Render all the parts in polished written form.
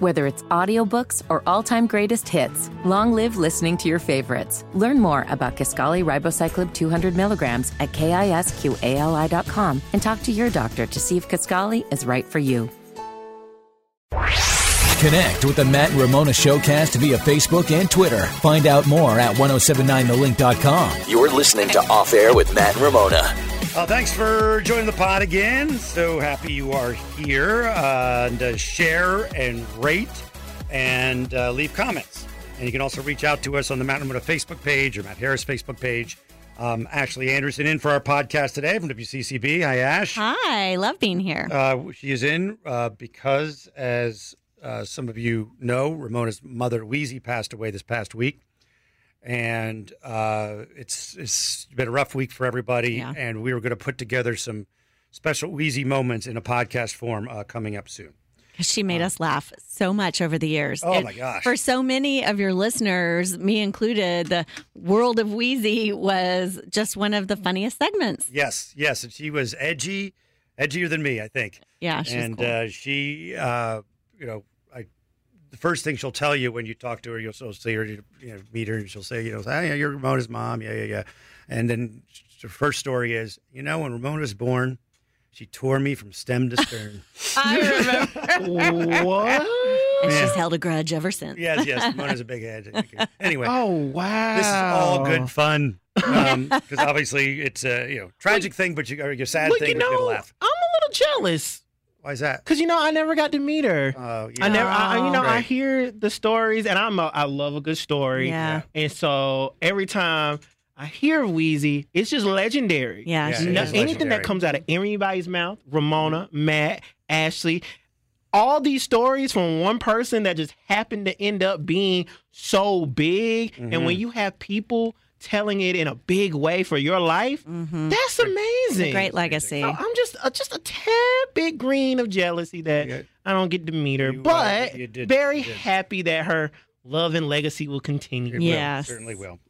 Whether it's audiobooks or all-time greatest hits, long live listening to your favorites. Learn more about Kisqali Ribociclib 200 milligrams at KISQALI.com and talk to your doctor to see if Kisqali is right for you. Connect with the Matt and Ramona Showcast via Facebook and Twitter. Find out more at 1079thelink.com. You're listening to Off Air with Matt and Ramona. Thanks for joining the pod again. So happy you are here. And share and rate and leave comments. And you can also reach out to us on the Matt and Ramona Facebook page or Matt Harris Facebook page. Ashley Anderson in for our podcast today from WCCB. Hi, Ash. Hi, love being here. She is in because, as some of you know, Ramona's mother, Wheezy, passed away this past week. And it's been a rough week for everybody. Yeah. And we were going to put together some special Wheezy moments in a podcast form coming up soon. She made us laugh so much over the years. Oh, my gosh. For so many of your listeners, me included, the world of Wheezy was just one of the funniest segments. Yes. And she was edgier than me, I think. Yeah, she's cool. She, the first thing she'll tell you when you talk to her, you'll see her, meet her, and she'll say, hey, you're Ramona's mom. Yeah. And then her first story is, when Ramona was born, she tore me from stem to stern. I remember. What? And she's held a grudge ever since. Yes. Ramona's a big head. Anyway. Oh, wow. This is all good fun. Because obviously it's a tragic thing, but you're sad thing, but you get a laugh. I'm a little jealous. Why is that? Because I never got to meet her. Yeah. I hear the stories, and I love a good story. Yeah. And so every time I hear Wheezy, it's just legendary. Yeah. Anything that comes out of anybody's mouth, Ramona, Matt, Ashley, all these stories from one person that just happened to end up being so big. Mm-hmm. And when you have people telling it in a big way for your life, that's amazing. It's a great legacy. So I'm just a tad bit green of jealousy that I don't get to meet her, but very happy that her love and legacy will continue. Yes. It certainly will.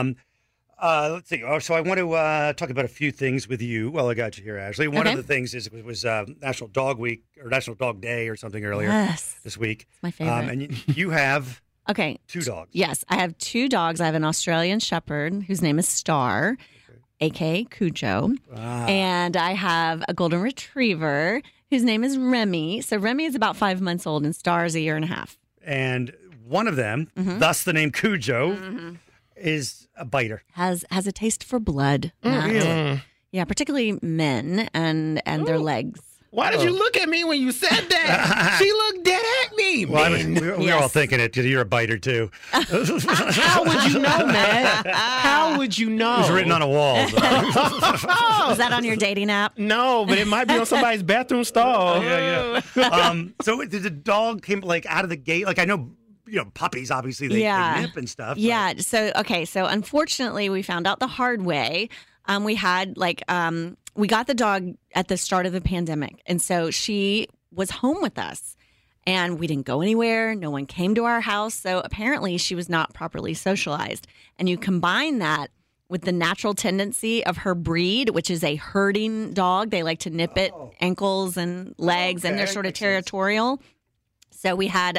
Let's see. So I want to talk about a few things with you while I got you here, Ashley. One of the things was National Dog Week or National Dog Day or something earlier this week. It's my favorite. And you have... Okay. 2 dogs. Yes, I have 2 dogs. I have an Australian Shepherd whose name is Star, a.k.a. Cujo. Wow. And I have a Golden Retriever whose name is Remy. So Remy is about 5 months old and Star is 1.5 years. And one of them, thus the name Cujo, is a biter. Has a taste for blood. Really? Yeah, particularly men and their legs. Why did you look at me when you said that? She looked dead at me. Well, we're all thinking it because you're a biter, too. How would you know, man? How would you know? It was written on a wall. So. Was that on your dating app? No, but it might be on somebody's bathroom stall. Yeah. So the dog came out of the gate. I know, puppies, obviously, they nip and stuff. Yeah. So unfortunately, we found out the hard way. We had we got the dog at the start of the pandemic. And so she was home with us and we didn't go anywhere. No one came to our house. So apparently she was not properly socialized. And you combine that with the natural tendency of her breed, which is a herding dog. They like to nip at ankles and legs and they're sort of territorial. So we had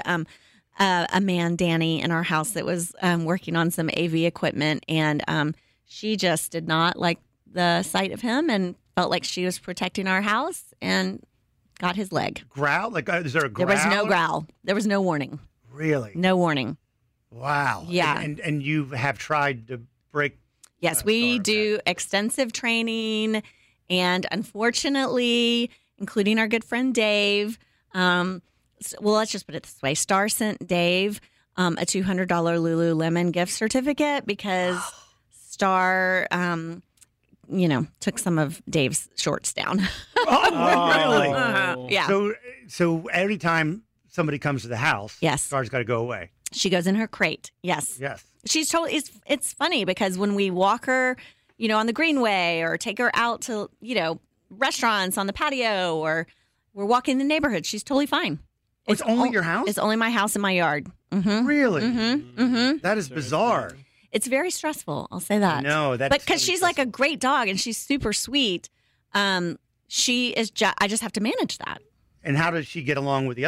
a man, Danny, in our house that was working on some AV equipment. And she just did not like the sight of him and felt like she was protecting our house and got his leg. Growl? Is there a growl? There was no growl. There was no warning. Really? No warning. Wow. Yeah. And you have tried to break... Yes, we do extensive training. And unfortunately, including our good friend Dave, let's just put it this way. Star sent Dave a $200 Lululemon gift certificate because Star... took some of Dave's shorts down. Really? Yeah. So every time somebody comes to the house, Star's got to go away. She goes in her crate. Yes. She's totally. It's funny because when we walk her, on the greenway or take her out to restaurants on the patio or we're walking the neighborhood, she's totally fine. It's only your house? It's only my house and my yard. Mm-hmm. Really? Mm-hmm. Mm-hmm. That is bizarre. It's very stressful. I'll say that. No, that's... But because she's like a great dog and she's super sweet, she is. I just have to manage that. And how does she get along with the other dog?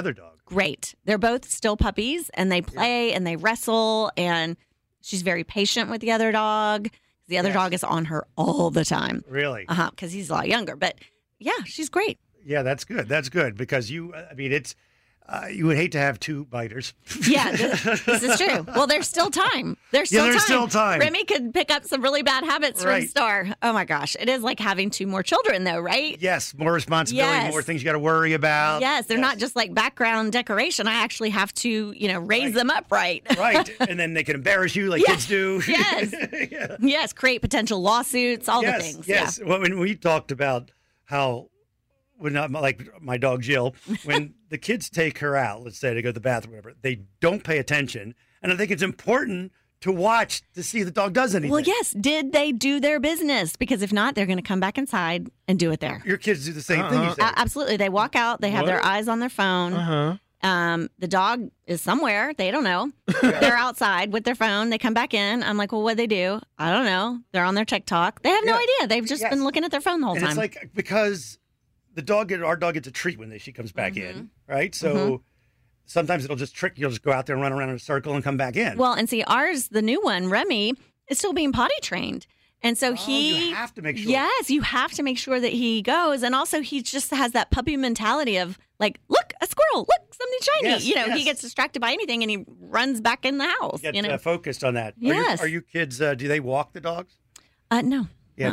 great. They're both still puppies, and they play and they wrestle, and she's very patient with the other dog. The other dog is on her all the time. Really? Because he's a lot younger. But yeah, she's great. Yeah, that's good. That's good because you would hate to have two biters. Yeah, this is true. Well, there's still time. There's still time. Remy could pick up some really bad habits from Star. Oh my gosh. It is like having two more children though, right? Yes, more responsibility, more things you got to worry about. Yes, they're not just like background decoration. I actually have to, raise them up right. Right. And then they can embarrass you like kids do. Yes. Yes, create potential lawsuits, all the things. Yes. Well, when we talked about how like my dog Jill, when the kids take her out, let's say to go to the bathroom, whatever, they don't pay attention. And I think it's important to watch to see if the dog does anything. Well, yes. Did they do their business? Because if not, they're going to come back inside and do it there. Your kids do the same thing, you say. Absolutely. They walk out. They have their eyes on their phone. The dog is somewhere. They don't know. They're outside with their phone. They come back in. I'm like, well, what'd they do? I don't know. They're on their TikTok. They have no idea. They've just been looking at their phone the whole time. It's like because our dog gets a treat when she comes back in, right? So sometimes it'll just trick you. You'll just go out there and run around in a circle and come back in. Well, and see, ours, the new one, Remy, is still being potty trained. And so you have to make sure. Yes, you have to make sure that he goes. And also, he just has that puppy mentality of like, look, a squirrel, look, something shiny. He gets distracted by anything and he runs back in the house. Get focused on that. Yes. Are you kids, do they walk the dogs? No. Yeah,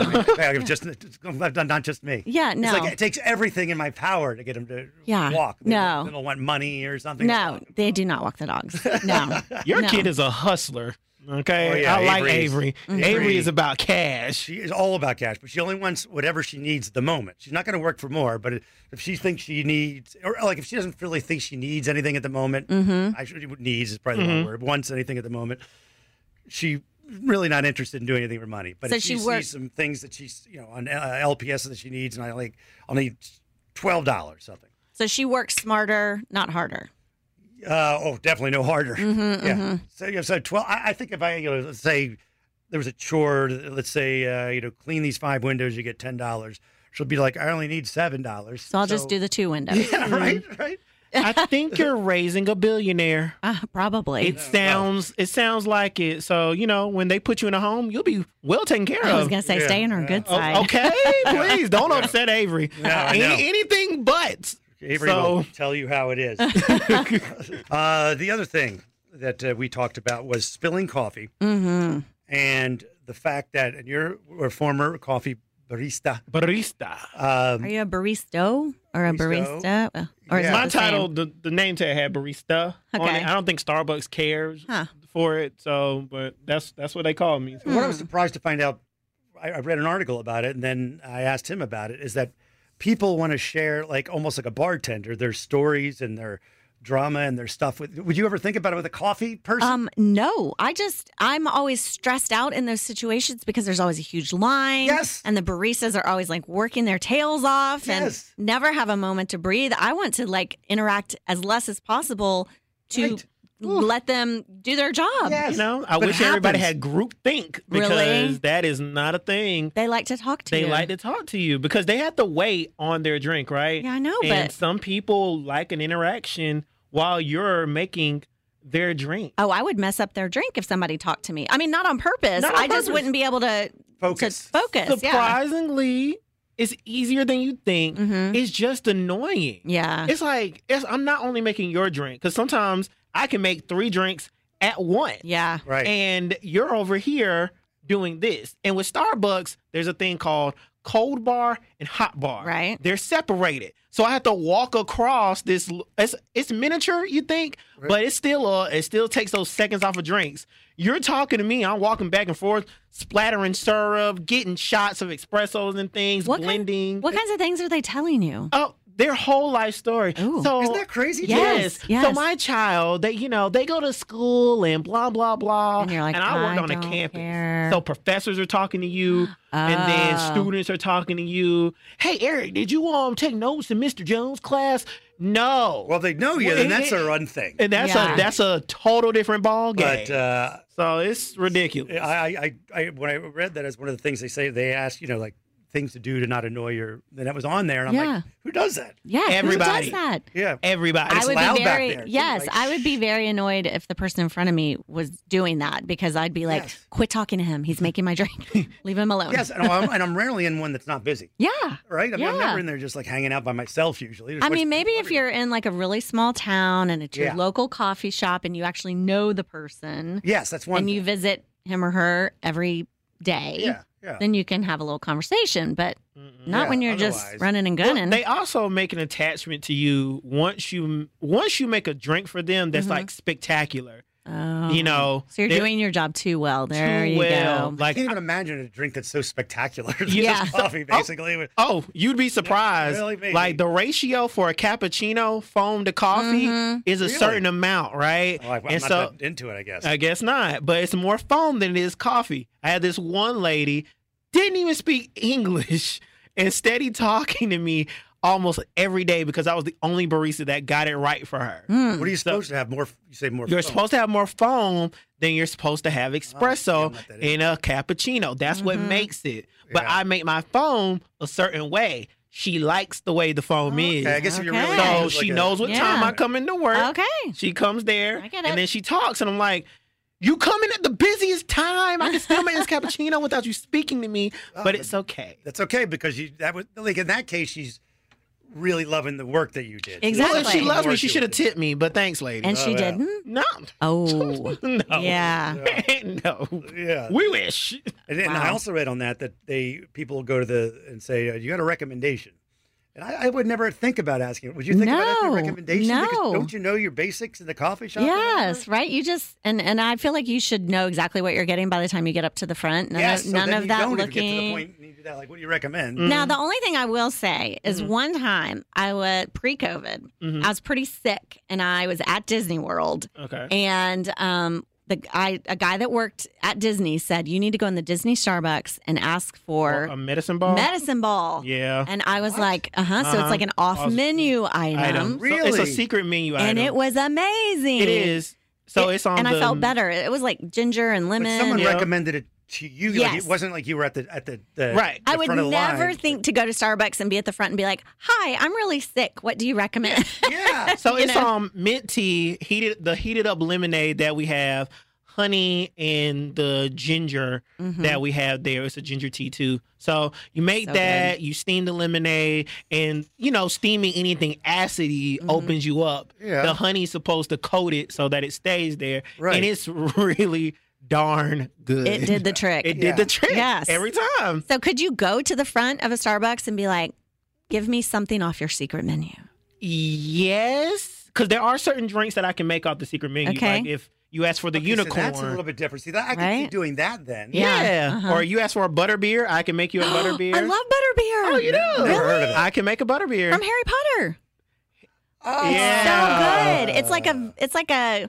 not just me. Yeah, no. It's like it takes everything in my power to get them to walk. They don't want money or something. No, they do not walk the dogs. No. Your kid is a hustler. Okay, oh, yeah, I like Avery. Avery is about cash. She is all about cash, but she only wants whatever she needs at the moment. She's not going to work for more, but if she thinks she needs, or like if she doesn't really think she needs anything at the moment, actually needs is probably the wrong word. Wants anything at the moment, she really not interested in doing anything for money. But so if she sees some things that she's on LPS that she needs, and I'll need $12 something. So she works smarter, not harder. Definitely no harder. So 12. I think if let's say there was a chore, let's say clean these 5 windows, you get $10. She'll be like, I only need $7. So I'll just do the 2 windows. Yeah, right. I think you're raising a billionaire. Probably. It sounds like it. So, when they put you in a home, you'll be well taken care of. I was going to say, stay on her good side. Okay, please don't upset Avery. No, anything but. Avery will tell you how it is. The other thing that we talked about was spilling coffee. And the fact that, and you're a former coffee barista. Are you a barista or a barista? Or is my title, the name tag had barista on it. I don't think Starbucks cares for it, but that's what they call me. So what I was surprised to find out, I read an article about it, and then I asked him about it, is that people want to share, like almost like a bartender, their stories and their drama and their stuff. Would you ever think about it with a coffee person? No. I'm always stressed out in those situations because there's always a huge line. Yes. And the baristas are always like working their tails off and never have a moment to breathe. I want to like interact as less as possible to let them do their job. Yes. I wish everybody had group think because that is not a thing. They like to talk to you. They like to talk to you because they have to wait on their drink, right? Yeah, I know. And some people like an interaction while you're making their drink. Oh, I would mess up their drink if somebody talked to me. I mean, not on purpose. I just wouldn't be able to focus. Surprisingly, it's easier than you think. It's just annoying. Yeah. It's like, I'm not only making your drink, because sometimes I can make 3 drinks at once. Yeah. Right. And you're over here doing this. And with Starbucks, there's a thing called cold bar and hot bar. Right. They're separated. So I have to walk across this. It's miniature, you think, but it still takes those seconds off of drinks. You're talking to me. I'm walking back and forth, splattering syrup, getting shots of espressos and things, blending. What kinds of things are they telling you? Oh, their whole life story. Ooh. So isn't that crazy? Yes. So my child, they go to school and blah blah blah. And you're like, and I worked on a campus. Care. So professors are talking to you, and then students are talking to you. Hey, Eric, did you take notes in Mr. Jones' class? No. Well, they know you, then that's a run thing. And that's a total different ball game. But so it's ridiculous. I when I read that as one of the things they say, they ask, like things to do to not annoy your. Then that was on there, and I'm Yeah. like, who does that? Yeah, Everybody. who does that? Yeah, Everybody. It's I would loud be back very there, too, yes. like, I would be very annoyed if the person in front of me was doing that because I'd be like, Yes. "Quit talking to him. He's making my drink. Leave him alone." yes, and I'm rarely in one that's not busy. Yeah. Right? I mean, I'm Yeah. never in there just like hanging out by myself usually. There's I much mean, maybe people if you're in like a really small town and it's your Yeah. local coffee shop and you actually know the person Yes, that's one. and you thing. visit him or her every day, Yeah. then you can have a little conversation. But not Yeah, when you're just otherwise- running and Well, gunning. they also make an attachment to you once you make a drink for them that's like spectacular. Oh. You know, So you're they're doing your job too well. There too you well. go. I Like, can't even imagine a drink that's so spectacular. It's Yeah. just coffee, basically. oh, you'd be surprised. really, maybe. Like the ratio for a cappuccino foam to coffee is a Really? certain amount, right? Oh, I'm and not so that into it, I guess. I guess not, but it's more foam than it is coffee. I had this one lady didn't even speak English and steady talking to me almost every day because I was the only barista that got it right for her. What are you supposed to have? More? You say more. You're foam. supposed to have more foam than you're supposed to have espresso I'm not that in a cappuccino. That's what makes it. But Yeah. I make my foam a certain way. She likes the way the foam is. Okay, I guess if you're Okay. really So just like she a- knows what time Yeah. I come into work. Okay. She comes there I get it. and then she talks and I'm like, you coming at the busiest time. I can still make this cappuccino without you speaking to me, but it's okay. That's okay because that was like in that case she's really loving the work that you did. Exactly. Well, if she loves me, Work she you should have did. tipped me, but thanks, lady. And she yeah. didn't? no. Oh. No. Yeah. No. Yeah. We wish. And I Wow. also read on that people go to and say you got a recommendation. And I would never think about asking. Would you think about asking a No, recommendation? Because no. don't you know your basics in the coffee shop? or Yes, right. You just and I feel like you should know exactly what you're getting by the time you get up to the front. None Yes. of, so none then of you that don't even looking. get to the point and you do that. Like, what do you recommend? Now, the only thing I will say is one time I was pre-COVID, I was pretty sick, and I was at Disney World, Okay. and a guy that worked at Disney said you need to go in the Disney Starbucks and ask for A medicine ball? medicine ball. Yeah. And I was like, So it's like an off-menu item, Item. So it's Really? a secret menu item. and it was amazing. It is. So it's on and the... I felt better. It was like ginger and But lemon. someone Yeah. recommended it to you. Like, Yes. it wasn't like you were at the Right. the I would front of the never line. think to go to Starbucks and be at the front and be like, "Hi, I'm really sick. What do you recommend?" Yeah. So You it's know? mint tea, heated up lemonade that we have, honey and the ginger that we have there. It's a ginger tea too. So you make So that, you steam the lemonade, and steaming anything acidy opens you up. Yeah. The honey's supposed to coat it so that it stays there, Right. and it's really darn good. It did the trick. It did the Yeah. trick. Yes. Every time. So could you go to the front of a Starbucks and be like, "Give me something off your secret menu"? Yes, because there are certain drinks that I can make off the secret menu. Okay. Like if you ask for the Okay, so unicorn. that's a little bit different. See, that I can see Right? doing that then. Yeah. Uh-huh. Or you ask for a butter beer, I can make you a butter beer. I love butterbeer. Oh, you do? Never heard of it. I can make a butter beer. From Harry Potter. Oh, Yeah. So good. It's like a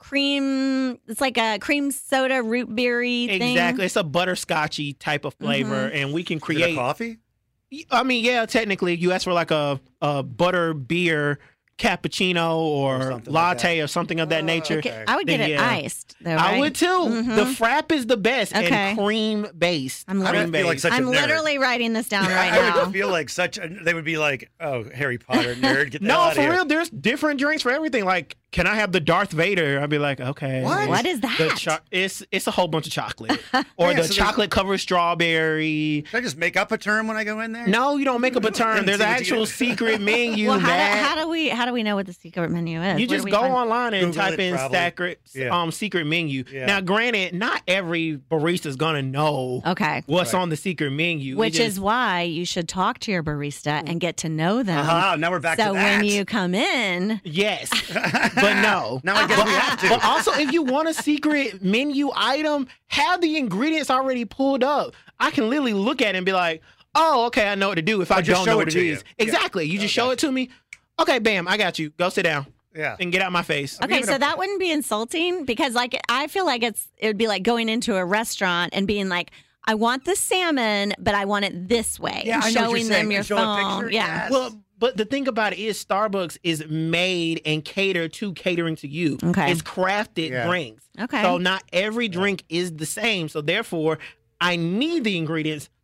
cream soda root beery thing. Exactly. It's a butterscotchy type of flavor, and we can Is it a create. coffee? I mean, yeah, technically, you ask for like a butter beer cappuccino or something like latte or something of that nature. okay. I would get Then, it yeah. iced though. I right? would too. The frap is the best Okay. and cream based. I'm I would feel like such a I'm nerd. literally writing this down right I now. would feel like they would be like, oh, Harry Potter nerd. Get the hell No, out of for here. real. There's different drinks for everything. Like, can I have the Darth Vader? I'd be like, okay. What? What is that? It's a whole bunch of chocolate, or Yeah, the so there's- chocolate covered strawberry. Should I just make up a term when I go in there? No, you don't make up a term. And There's see an what you actual get. secret menu. Well, Matt. how do we know what the secret menu is? You Where do just we go find- online and Google type it, in probably. Yeah. secret menu. Yeah. Now, granted, not every barista's gonna know Okay. what's Right. on the secret menu. Which It is why you should talk to your barista and get to know them. Aha, now we're back so to that. when you come in, yes, but no. Now I guess we have to. But also, if you want a secret menu item, have the ingredients already pulled up. I can literally look at it and be like, "Oh, okay, I know what to do." If I just don't show know it what it to you. is, exactly. You just show it to me. Okay, bam, I got you. Go sit down Yeah. and get out my face. okay, even so a- that wouldn't be insulting because like I feel like it would be like going into a restaurant and being like, I want the salmon, but I want it this way. Yeah, and I know what you're showing saying. them your And show a phone. picture? Yeah. Yes. Well, but the thing about it is Starbucks is made and catered to catering to you. Okay. It's crafted Yeah. drinks. Okay. So not every drink is the same. So therefore, I need the ingredients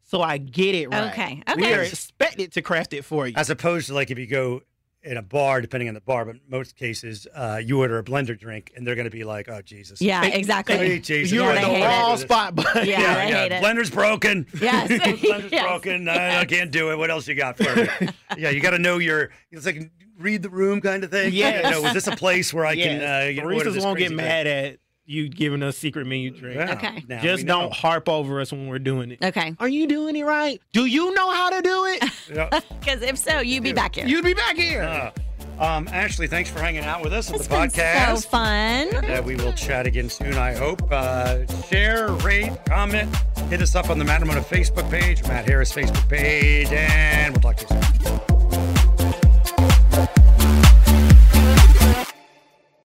so I get it right. Okay. We are expected to craft it for you. As opposed to like if you go in a bar, depending on the bar, but in most cases, you order a blender drink and they're going to be like, oh, Jesus. Yeah, exactly. Hey, Jesus. You're in they the hate wrong it. spot, buddy. Yeah, they hate it. Blender's broken. Yes. Blender's Yes. broken. I can't do it. What else you got for me? Yeah, you got to know it's like read the room kind of thing. Yes. You know, is this a place where I can order Baristas this won't crazy get mad at you giving us secret menu drink. Yeah, Okay. now Just we know. don't harp over us when we're doing it. Okay. Are you doing it right? Do you know how to do it? Yeah. Because if so, you'd be back here. You'd be back here. Ashley, thanks for hanging out with us on It's the been podcast. so fun. We will chat again soon, I hope. Share, rate, comment. Hit us up on the Matt Ramona Facebook page, Matt Harris Facebook page, and we'll talk to you soon.